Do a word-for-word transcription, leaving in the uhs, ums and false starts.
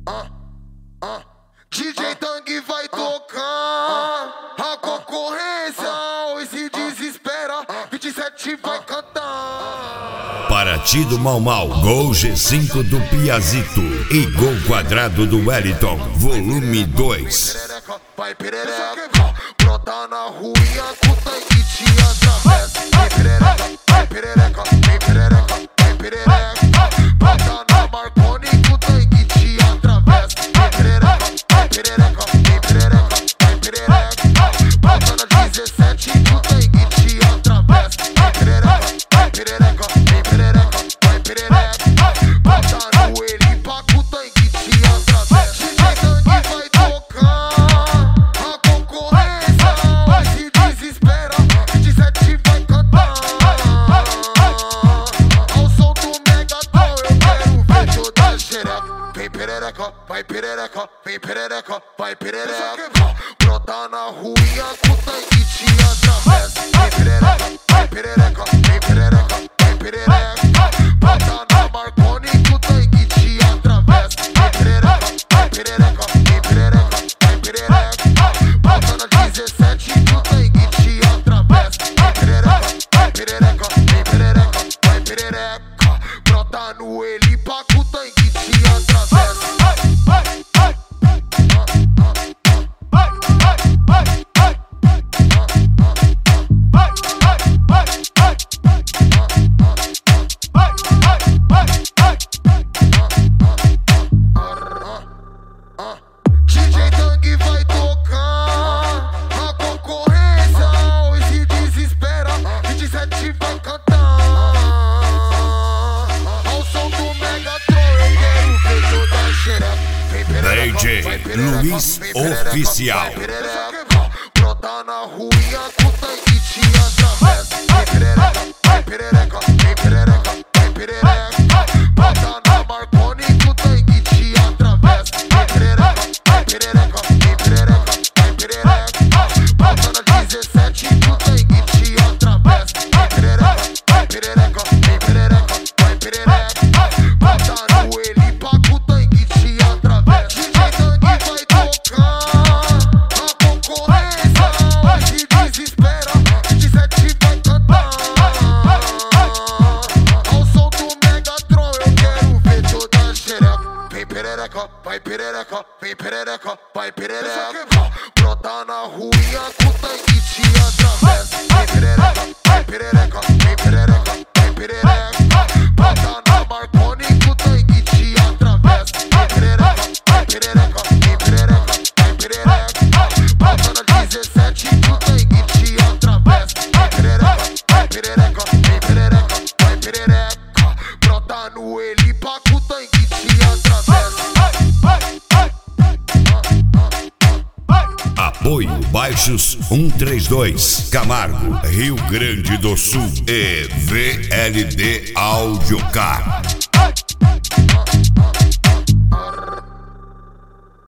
Ah, ah. D J Tang vai tocar a concorrência, hoje se desespera, vinte e sete vai cantar. Paraty do Mau Mau, Gol G cinco do Piazito e Gol Quadrado do Wellington, volume dois. Vai perereca, brota na rua e a puta que te atravessa. Vai perereca, vai perereca, vem perereca, vai perereca, brota na Marconi que o tanque te atravessa. Vai perereca, vai perereca, vem perereca, vai perereca, brota na dezessete que o tanque te atravessa. Vai perereca, vai perereca, vem perereca, vai perereca, brota no Elipa que o tanque te atravessa. D J Tang vai tocar a concorrência, hoje se desespera, vinte e sete vai cantar. Ao som do Megatron eu quero ver toda a xereca. Vem perereca, vai perereca, vem perereca, vai perereca, brota na rua e a puta que te atravessa. Vem perereca, vai perereca, vem perereca, vai perereca, brota na Marconi que o tanque te atravessa. Vem perereca, vai perereca, vem perereca, vai perereca, brota na dezessete que o tanque te atravessa. Vai perereca, vai perereca, vem perereca, vai perereca, brota no Elipa que o tanque te atravessa. D J Tang vai tocar a concorrência, hoje se desespera, vinte e sete vai cantar. Ao som do Megatron eu quero ver toda a xereca. Vem perereca, D J vai perereca, Luiz vem perereca, Oficial. vai perereca, brota na rua e a puta que te atravessa. Vem perereca, vai perereca, vem perereca, vai perereca, brota na Marconi que o tanque te atravessa. Vai perereca, vai perereca, vem perereca, vai perereca, brota na dezessete que o tanque te atravessa. Vai perereca, vai perereca, vem perereca, vai perereca, brota no Elipa que o tanque te atravessa. D J Tang vai tocar a concorrência, hoje se desespera, vinte e sete vai cantar. Ao som do Megatron eu quero ver toda a xereca. Vem perereca, vai perereca, vem perereca, vai perereca, brota na rua e a puta que te atravessa. Vem perereca, vai perereca, vem perereca, vai perereca, brota na Marconi que o tanque te atravessa. Vai perereca, vai perereca, vem perereca, vai perereca, brota na dezessete que o tanque te atravessa. Vai perereca, vai perereca, vem perereca, vai perereca, brota no Elipa que o tanque te atravessa. Apoio Baixos cento e trinta e dois, Camargo, Rio Grande do Sul e V L D Audiocar.